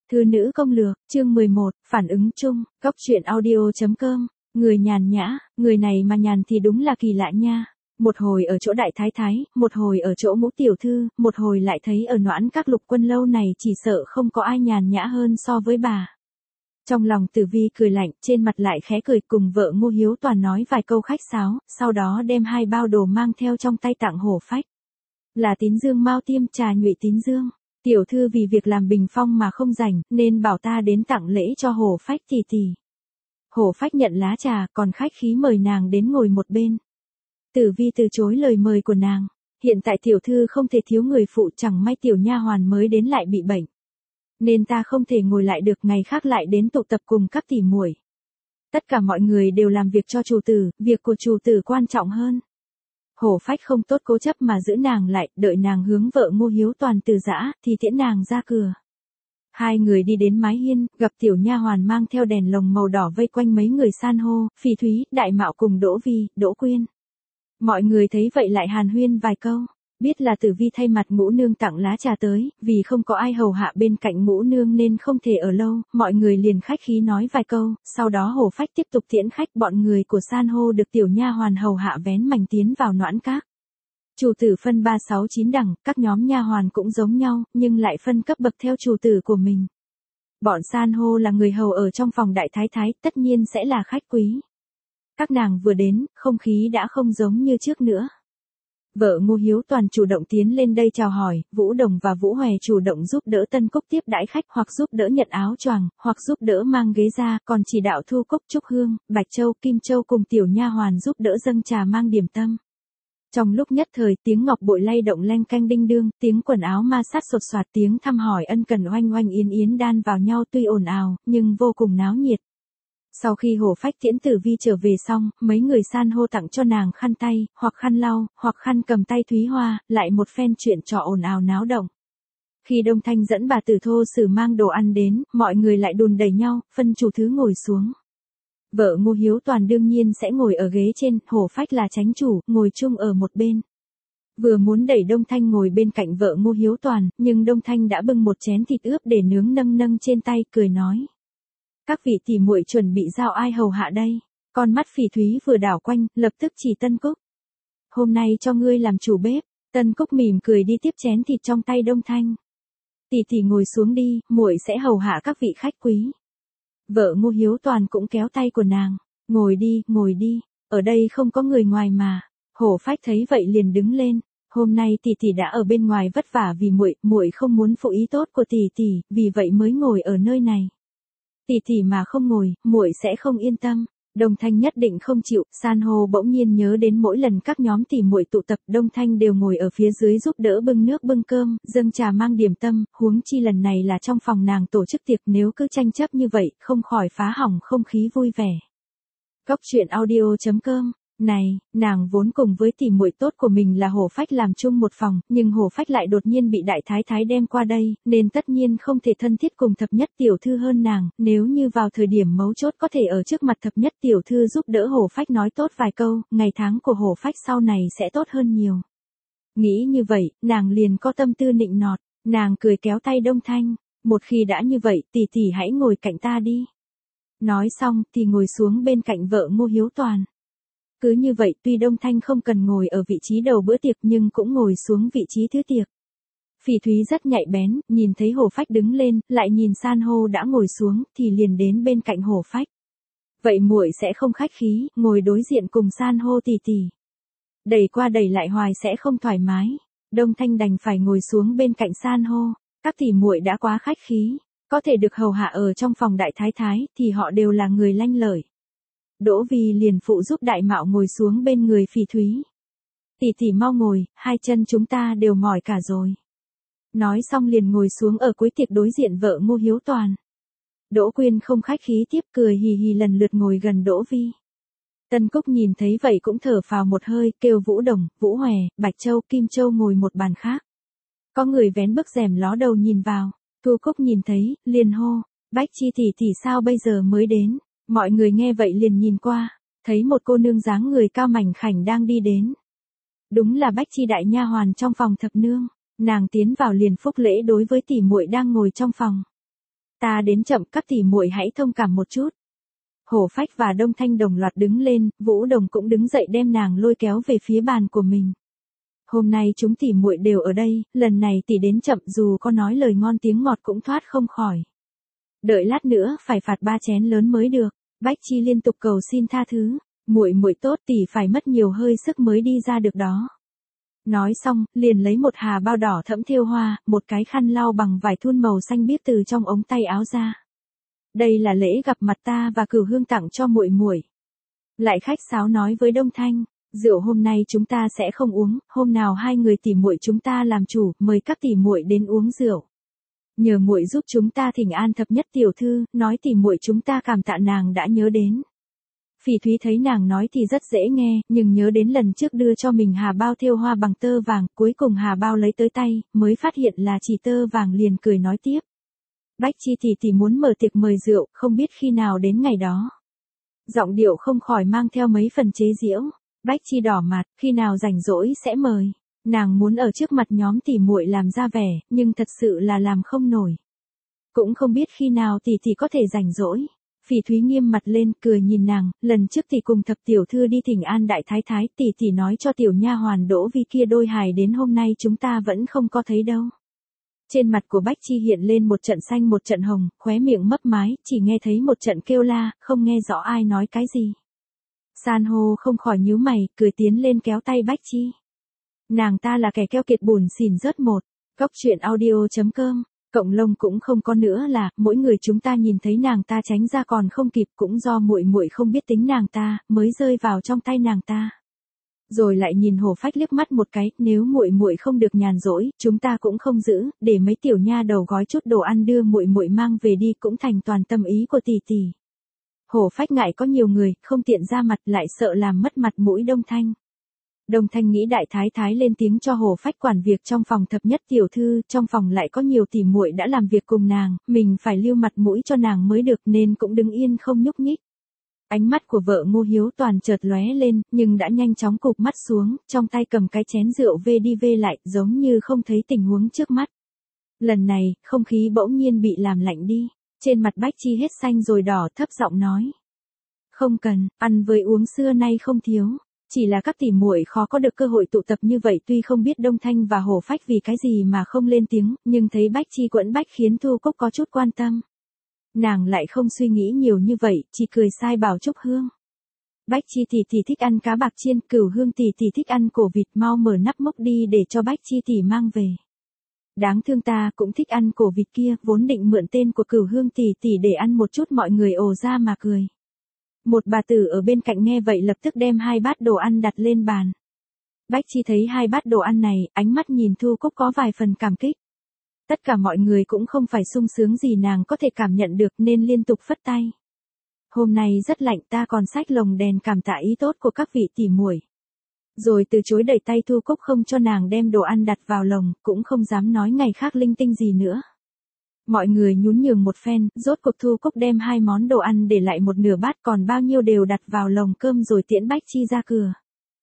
Thư nữ công lược, chương 11, phản ứng chung, góc truyện audio.com, người nhàn nhã, người này mà nhàn thì đúng là kỳ lạ nha. Một hồi ở chỗ đại thái thái, một hồi ở chỗ ngũ tiểu thư, một hồi lại thấy ở Noãn Các Lục Quân lâu này chỉ sợ không có ai nhàn nhã hơn so với bà. Trong lòng Tử Vi cười lạnh, trên mặt lại khẽ cười, cùng vợ Ngô Hiếu Toàn nói vài câu khách sáo, sau đó đem 2 bao đồ mang theo trong tay tặng Hổ Phách. Là Tín Dương Mao Tiêm trà nhụy Tín Dương. Tiểu thư vì việc làm bình phong mà không rảnh, nên bảo ta đến tặng lễ cho Hổ Phách tỷ tỷ. Hổ Phách nhận lá trà, còn khách khí mời nàng đến ngồi một bên. Tử Vi từ chối lời mời của nàng. Hiện tại tiểu thư không thể thiếu người phụ, chẳng may tiểu nha hoàn mới đến lại bị bệnh, nên ta không thể ngồi lại được, ngày khác lại đến tụ tập cùng các tỷ muội. Tất cả mọi người đều làm việc cho chủ tử, việc của chủ tử quan trọng hơn. Hổ Phách không tốt cố chấp mà giữ nàng lại, đợi nàng hướng vợ Ngô Hiếu Toàn từ giã, thì tiễn nàng ra cửa. Hai người đi đến mái hiên, gặp tiểu nha hoàn mang theo đèn lồng màu đỏ vây quanh mấy người san hô, Phỉ Thúy, Đại Mạo cùng Đỗ Vi, Đỗ Quyên. Mọi người thấy vậy lại hàn huyên vài câu. Biết là Tử Vi thay mặt Ngũ nương tặng lá trà tới, vì không có ai hầu hạ bên cạnh Ngũ nương nên không thể ở lâu, mọi người liền khách khí nói vài câu, sau đó Hổ Phách tiếp tục tiễn khách, bọn người của san hô được tiểu nha hoàn hầu hạ vén mành tiến vào Noãn Các. Chủ tử phân 3, 6, 9 đẳng, các nhóm nha hoàn cũng giống nhau, nhưng lại phân cấp bậc theo chủ tử của mình. Bọn san hô là người hầu ở trong phòng đại thái thái, tất nhiên sẽ là khách quý. Các nàng vừa đến, không khí đã không giống như trước nữa. Vợ Ngô Hiếu Toàn chủ động tiến lên đây chào hỏi, Vũ Đồng và Vũ Hòe chủ động giúp đỡ Tân Cúc tiếp đãi khách, hoặc giúp đỡ nhận áo choàng, hoặc giúp đỡ mang ghế ra, còn chỉ đạo Thu Cúc, Trúc Hương, Bạch Châu, Kim Châu cùng tiểu nha hoàn giúp đỡ dâng trà mang điểm tâm. Trong lúc nhất thời, tiếng ngọc bội lay động leng canh đinh đương, tiếng quần áo ma sát sột soạt, tiếng thăm hỏi ân cần oanh oanh yến yến đan vào nhau, tuy ồn ào, nhưng vô cùng náo nhiệt. Sau khi Hổ Phách tiễn Tử Vi trở về xong, mấy người san hô tặng cho nàng khăn tay, hoặc khăn lau, hoặc khăn cầm tay Thúy Hoa, lại một phen chuyện trò ồn ào náo động. Khi Đông Thanh dẫn bà Tử Thô Sử mang đồ ăn đến, mọi người lại đùn đẩy nhau, phân chủ thứ ngồi xuống. Vợ Ngô Hiếu Toàn đương nhiên sẽ ngồi ở ghế trên, Hổ Phách là chánh chủ, ngồi chung ở một bên. Vừa muốn đẩy Đông Thanh ngồi bên cạnh vợ Ngô Hiếu Toàn, nhưng Đông Thanh đã bưng một chén thịt ướp để nướng nâng nâng trên tay, cười nói. Các vị tỷ muội chuẩn bị giao ai hầu hạ đây? Con mắt Phỉ Thúy vừa đảo quanh, lập tức chỉ Tân Cúc. Hôm nay cho ngươi làm chủ bếp. Tân Cúc mỉm cười đi tiếp chén thịt trong tay Đông Thanh. Tỷ tỷ ngồi xuống đi, muội sẽ hầu hạ các vị khách quý. Vợ Ngô Hiếu Toàn cũng kéo tay của nàng. Ngồi đi, ở đây không có người ngoài mà. Hổ Phách thấy vậy liền đứng lên. Hôm nay tỷ tỷ đã ở bên ngoài vất vả vì muội không muốn phụ ý tốt của tỷ tỷ, vì vậy mới ngồi ở nơi này. Tỷ tỷ mà không ngồi, muội sẽ không yên tâm. Đông Thanh nhất định không chịu. San hô bỗng nhiên nhớ đến mỗi lần các nhóm tỷ muội tụ tập, Đông Thanh đều ngồi ở phía dưới giúp đỡ bưng nước bưng cơm, dâng trà mang điểm tâm, huống chi lần này là trong phòng nàng tổ chức tiệc, nếu cứ tranh chấp như vậy, không khỏi phá hỏng không khí vui vẻ. Góc truyện audio.com. Này, nàng vốn cùng với tỷ muội tốt của mình là Hổ Phách làm chung một phòng, nhưng Hổ Phách lại đột nhiên bị đại thái thái đem qua đây, nên tất nhiên không thể thân thiết cùng thập nhất tiểu thư hơn nàng, nếu như vào thời điểm mấu chốt có thể ở trước mặt thập nhất tiểu thư giúp đỡ Hổ Phách nói tốt vài câu, ngày tháng của Hổ Phách sau này sẽ tốt hơn nhiều. Nghĩ như vậy, nàng liền có tâm tư nịnh nọt, nàng cười kéo tay Đông Thanh, một khi đã như vậy, tỷ tỷ hãy ngồi cạnh ta đi. Nói xong thì ngồi xuống bên cạnh vợ Ngô Hiếu Toàn. Cứ như vậy, tuy Đông Thanh không cần ngồi ở vị trí đầu bữa tiệc nhưng cũng ngồi xuống vị trí thứ tiệc. Phỉ Thúy rất nhạy bén, nhìn thấy Hổ Phách đứng lên, lại nhìn san hô đã ngồi xuống, thì liền đến bên cạnh Hổ Phách. Vậy muội sẽ không khách khí, ngồi đối diện cùng san hô tỷ tỷ. Đẩy qua đẩy lại hoài sẽ không thoải mái. Đông Thanh đành phải ngồi xuống bên cạnh san hô. Các tỷ muội đã quá khách khí, có thể được hầu hạ ở trong phòng đại thái thái, thì họ đều là người lanh lợi. Đỗ Vi liền phụ giúp Đại Mạo ngồi xuống bên người Phỉ Thúy. Tỷ tỷ mau ngồi, hai chân chúng ta đều mỏi cả rồi. Nói xong liền ngồi xuống ở cuối tiệc đối diện vợ Ngô Hiếu Toàn. Đỗ Quyên không khách khí tiếp, cười hì hì lần lượt ngồi gần Đỗ Vi. Tân Cúc nhìn thấy vậy cũng thở phào một hơi, kêu Vũ Đồng, Vũ Hòe, Bạch Châu, Kim Châu ngồi một bàn khác. Có người vén bức rèm ló đầu nhìn vào. Thu Cúc nhìn thấy, liền hô, Bách Chi tỷ sao bây giờ mới đến? Mọi người nghe vậy liền nhìn qua, thấy một cô nương dáng người cao mảnh khảnh đang đi đến. Đúng là Bách Chi đại nha hoàn trong phòng thập nương, nàng tiến vào liền phúc lễ đối với tỷ muội đang ngồi trong phòng. Ta đến chậm, các tỷ muội hãy thông cảm một chút. Hổ Phách và Đông Thanh đồng loạt đứng lên, Vũ Đồng cũng đứng dậy đem nàng lôi kéo về phía bàn của mình. Hôm nay chúng tỷ muội đều ở đây, lần này tỷ đến chậm dù có nói lời ngon tiếng ngọt cũng thoát không khỏi. Đợi lát nữa phải phạt 3 chén lớn mới được. Bách Chi liên tục cầu xin tha thứ, muội muội tốt, tỷ phải mất nhiều hơi sức mới đi ra được đó. Nói xong, liền lấy một hà bao đỏ thẫm thêu hoa, một cái khăn lau bằng vải thun màu xanh biếc từ trong ống tay áo ra. Đây là lễ gặp mặt ta và Cửu Hương tặng cho muội muội. Lại khách sáo nói với Đông Thanh, rượu hôm nay chúng ta sẽ không uống, hôm nào hai người tỷ muội chúng ta làm chủ, mời các tỷ muội đến uống rượu. Nhờ muội giúp chúng ta thỉnh an thập nhất tiểu thư, nói tỷ muội chúng ta cảm tạ nàng đã nhớ đến. Phỉ Thúy thấy nàng nói thì rất dễ nghe, nhưng nhớ đến lần trước đưa cho mình hà bao thêu hoa bằng tơ vàng, cuối cùng hà bao lấy tới tay, mới phát hiện là chỉ tơ vàng, liền cười nói tiếp. Bách Chi tỷ muốn mở tiệc mời rượu, không biết khi nào đến ngày đó. Giọng điệu không khỏi mang theo mấy phần chế giễu. Bách Chi đỏ mặt, khi nào rảnh rỗi sẽ mời. Nàng muốn ở trước mặt nhóm tỷ muội làm ra vẻ, nhưng thật sự là làm không nổi. Cũng không biết khi nào tỷ có thể rảnh rỗi. Phỉ Thúy nghiêm mặt lên, cười nhìn nàng, lần trước tỷ cùng thập tiểu thư đi thỉnh an đại thái thái, tỷ nói cho tiểu nha hoàn Đỗ Vi kia đôi hài đến hôm nay chúng ta vẫn không có thấy đâu. Trên mặt của Bách Chi hiện lên một trận xanh một trận hồng, khóe miệng mấp mái, chỉ nghe thấy một trận kêu la, không nghe rõ ai nói cái gì. San hô không khỏi nhíu mày, cười tiến lên kéo tay Bách Chi. Nàng ta là kẻ keo kiệt bùn xỉn rớt một. Cóc truyện audio.com. Cộng lông cũng không có nữa là, mỗi người chúng ta nhìn thấy nàng ta tránh ra còn không kịp, cũng do muội muội không biết tính nàng ta, mới rơi vào trong tay nàng ta. Rồi lại nhìn Hổ Phách liếc mắt một cái, nếu muội muội không được nhàn rỗi, chúng ta cũng không giữ, để mấy tiểu nha đầu gói chút đồ ăn đưa muội muội mang về đi, cũng thành toàn tâm ý của tỷ tỷ. Hổ Phách ngại có nhiều người, không tiện ra mặt, lại sợ làm mất mặt mũi Đông Thanh. Đông Thanh nghĩ đại thái thái lên tiếng cho Hổ Phách quản việc trong phòng thập nhất tiểu thư, trong phòng lại có nhiều tỷ muội đã làm việc cùng nàng, mình phải lưu mặt mũi cho nàng mới được, nên cũng đứng yên không nhúc nhích. Ánh mắt của vợ Ngô Hiếu Toàn chợt lóe lên, nhưng đã nhanh chóng cụp mắt xuống, trong tay cầm cái chén rượu về đi về lại, giống như không thấy tình huống trước mắt. Lần này, không khí bỗng nhiên bị làm lạnh đi, trên mặt Bách Chi hết xanh rồi đỏ, thấp giọng nói. Không cần, ăn với uống xưa nay không thiếu. Chỉ là các tỷ muội khó có được cơ hội tụ tập như vậy, tuy không biết Đông Thanh và Hổ Phách vì cái gì mà không lên tiếng, nhưng thấy Bách Chi quẫn bách khiến Thu Cúc có chút quan tâm. Nàng lại không suy nghĩ nhiều như vậy, chỉ cười sai bảo Trúc Hương. Bách Chi tỷ thích ăn cá bạc chiên, Cửu Hương tỷ thích ăn cổ vịt, mau mở nắp mốc đi để cho Bách Chi tỷ mang về. Đáng thương, ta cũng thích ăn cổ vịt kia, vốn định mượn tên của Cửu Hương tỷ để ăn một chút, mọi người ồ ra mà cười. Một bà tử ở bên cạnh nghe vậy lập tức đem 2 bát đồ ăn đặt lên bàn. Bách Chi thấy 2 bát đồ ăn này, ánh mắt nhìn Thu Cúc có vài phần cảm kích. Tất cả mọi người cũng không phải sung sướng gì nàng có thể cảm nhận được, nên liên tục phất tay. Hôm nay rất lạnh, ta còn xách lồng đèn cảm tạ ý tốt của các vị tỷ muội. Rồi từ chối đẩy tay Thu Cúc không cho nàng đem đồ ăn đặt vào lồng, cũng không dám nói ngày khác linh tinh gì nữa. Mọi người nhún nhường một phen, rốt cuộc Thu Cúc đem 2 món đồ ăn để lại một nửa bát, còn bao nhiêu đều đặt vào lồng cơm rồi tiễn Bách Chi ra cửa.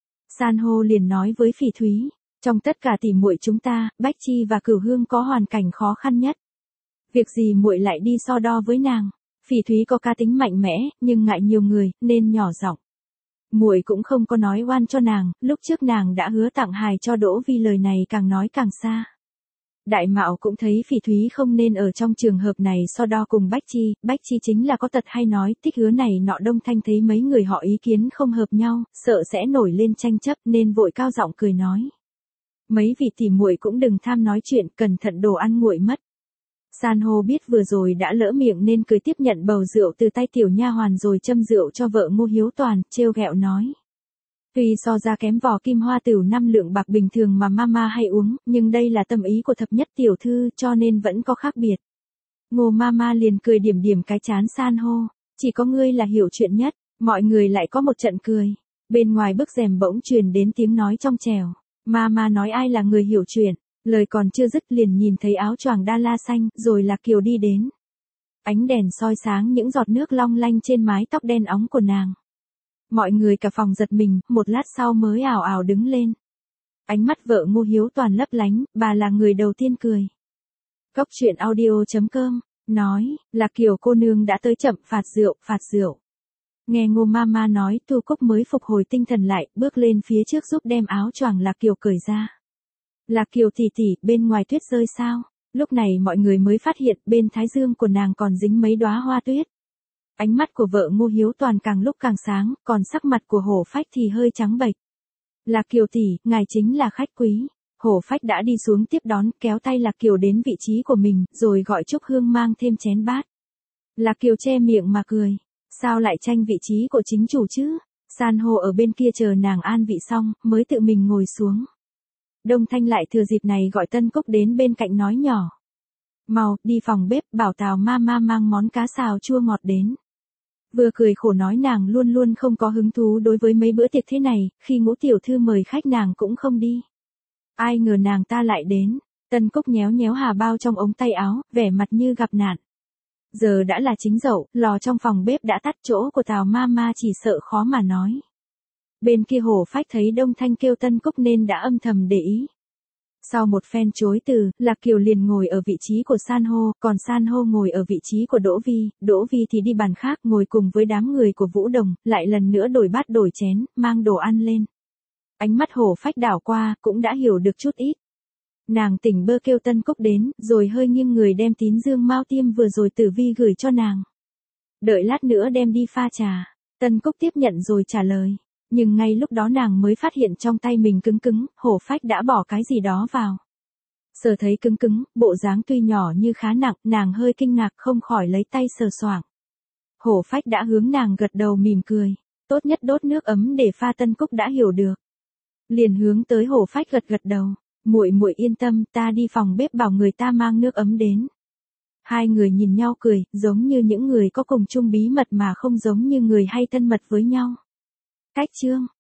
San hô liền nói với Phỉ Thúy, trong tất cả tỷ muội chúng ta, Bách Chi và Cửu Hương có hoàn cảnh khó khăn nhất. Việc gì muội lại đi so đo với nàng? Phỉ Thúy có cá tính mạnh mẽ, nhưng ngại nhiều người, nên nhỏ giọng. Muội cũng không có nói oan cho nàng, lúc trước nàng đã hứa tặng hài cho Đỗ Vi, lời này càng nói càng xa. Đại Mạo cũng thấy Phỉ Thúy không nên ở trong trường hợp này so đo cùng Bách Chi chính là có tật hay nói thích hứa này nọ. Đông Thanh thấy mấy người họ ý kiến không hợp nhau, sợ sẽ nổi lên tranh chấp nên vội cao giọng cười nói. Mấy vị tỷ muội cũng đừng tham nói chuyện, cẩn thận đồ ăn nguội mất. San hô biết vừa rồi đã lỡ miệng nên cười tiếp nhận bầu rượu từ tay tiểu nha hoàn rồi châm rượu cho vợ Ngô Hiếu Toàn, trêu ghẹo nói. Tuy so ra kém vò kim hoa tửu 5 lượng bạc bình thường mà mama hay uống, nhưng đây là tâm ý của thập nhất tiểu thư, cho nên vẫn có khác biệt. Ngô mama liền cười điểm điểm cái chán San hô, chỉ có ngươi là hiểu chuyện nhất. Mọi người lại có một trận cười. Bên ngoài bức rèm bỗng truyền đến tiếng nói trong trẻo. Mama nói ai là người hiểu chuyện. Lời còn chưa dứt liền nhìn thấy áo choàng đa la xanh, rồi là Kiều đi đến. Ánh đèn soi sáng những giọt nước long lanh trên mái tóc đen óng của nàng. Mọi người cả phòng giật mình, một lát sau mới ào ào đứng lên. Ánh mắt vợ Ngô Hiếu Toàn lấp lánh, bà là người đầu tiên cười. Cóc truyện audio.com nói, Lạc Kiều cô nương đã tới chậm, phạt rượu, phạt rượu. Nghe Ngô Mama nói, Tu Cúc mới phục hồi tinh thần lại, bước lên phía trước giúp đem áo choàng Lạc Kiều cởi ra. Lạc Kiều tỷ tỷ, bên ngoài tuyết rơi sao? Lúc này mọi người mới phát hiện bên thái dương của nàng còn dính mấy đóa hoa tuyết. Ánh mắt của vợ Ngô Hiếu Toàn càng lúc càng sáng, còn sắc mặt của Hổ Phách thì hơi trắng bệch. Lạc Kiều tỷ, ngài chính là khách quý. Hổ Phách đã đi xuống tiếp đón, kéo tay Lạc Kiều đến vị trí của mình, rồi gọi Trúc Hương mang thêm chén bát. Lạc Kiều che miệng mà cười. Sao lại tranh vị trí của chính chủ chứ? San hô ở bên kia chờ nàng an vị xong, mới tự mình ngồi xuống. Đông Thanh lại thừa dịp này gọi Tân Cúc đến bên cạnh nói nhỏ. Mau, đi phòng bếp, bảo Tào Mama mang món cá xào chua ngọt đến. Vừa cười khổ nói nàng luôn luôn không có hứng thú đối với mấy bữa tiệc thế này, khi Ngũ tiểu thư mời khách nàng cũng không đi. Ai ngờ nàng ta lại đến. Tân Cúc nhéo nhéo hà bao trong ống tay áo, vẻ mặt như gặp nạn. Giờ đã là chính dậu, lò trong phòng bếp đã tắt, chỗ của Tào Mama chỉ sợ khó mà nói. Bên kia Hổ Phách thấy Đông Thanh kêu Tân Cúc nên đã âm thầm để ý. Sau một phen chối từ, Lạc Kiều liền ngồi ở vị trí của San hô, còn San hô ngồi ở vị trí của Đỗ Vi, Đỗ Vi thì đi bàn khác ngồi cùng với đám người của Vũ Đồng, lại lần nữa đổi bát đổi chén, mang đồ ăn lên. Ánh mắt Hổ Phách đảo qua, cũng đã hiểu được chút ít. Nàng tỉnh bơ kêu Tân Cúc đến, rồi hơi nghiêng người đem tín dương mao tiêm vừa rồi Tử Vi gửi cho nàng. Đợi lát nữa đem đi pha trà. Tân Cúc tiếp nhận rồi trả lời. Nhưng ngay lúc đó nàng mới phát hiện trong tay mình cứng cứng, Hổ Phách đã bỏ cái gì đó vào. Sờ thấy cứng cứng, bộ dáng tuy nhỏ như khá nặng, nàng hơi kinh ngạc không khỏi lấy tay sờ soạng. Hổ Phách đã hướng nàng gật đầu mỉm cười. Tốt nhất đốt nước ấm để pha. Tân Cúc đã hiểu được. Liền hướng tới Hổ Phách gật gật đầu. Muội muội yên tâm, ta đi phòng bếp bảo người ta mang nước ấm đến. Hai người nhìn nhau cười, giống như những người có cùng chung bí mật mà không giống như người hay thân mật với nhau. Cách chương